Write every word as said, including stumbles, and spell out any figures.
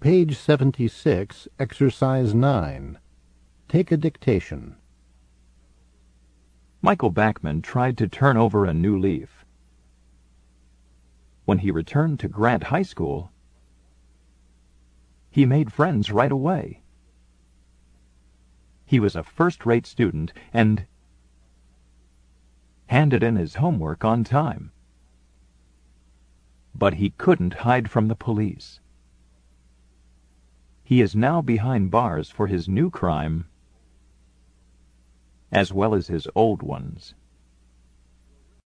Page seventy-six, Exercise nine. Take a dictation. Michael Bachman tried to turn over a new leaf. When he returned to Grant High School, he made friends right away. He was a first-rate student and handed in his homework on time. But he couldn't hide from the police. He is now behind bars for his new crime, as well as his old ones.